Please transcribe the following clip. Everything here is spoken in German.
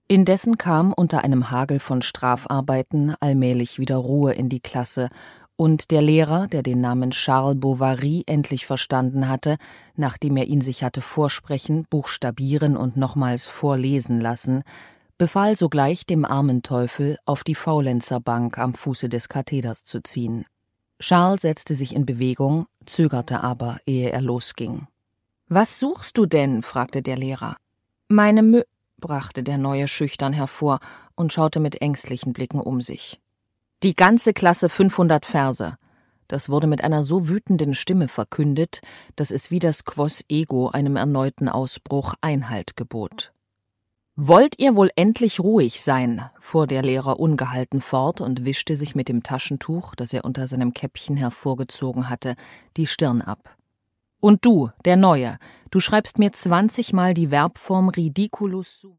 Indessen kam unter einem Hagel von Strafarbeiten allmählich wieder Ruhe in die Klasse, und der Lehrer, der den Namen Charles Bovary endlich verstanden hatte, nachdem er ihn sich hatte vorsprechen, buchstabieren und nochmals vorlesen lassen, befahl sogleich dem armen Teufel, auf die Faulenzerbank am Fuße des Katheders zu ziehen. Charles setzte sich in Bewegung, zögerte aber, ehe er losging. »Was suchst du denn?« fragte der Lehrer. »Meine brachte der Neue schüchtern hervor und schaute mit ängstlichen Blicken um sich. »Die ganze Klasse 500 Verse.« Das wurde mit einer so wütenden Stimme verkündet, dass es wie das Quos ego einem erneuten Ausbruch Einhalt gebot. »Wollt ihr wohl endlich ruhig sein?« fuhr der Lehrer ungehalten fort und wischte sich mit dem Taschentuch, das er unter seinem Käppchen hervorgezogen hatte, die Stirn ab. »Und du, der Neue, du schreibst mir 20-mal die Verbform ridiculus sum.«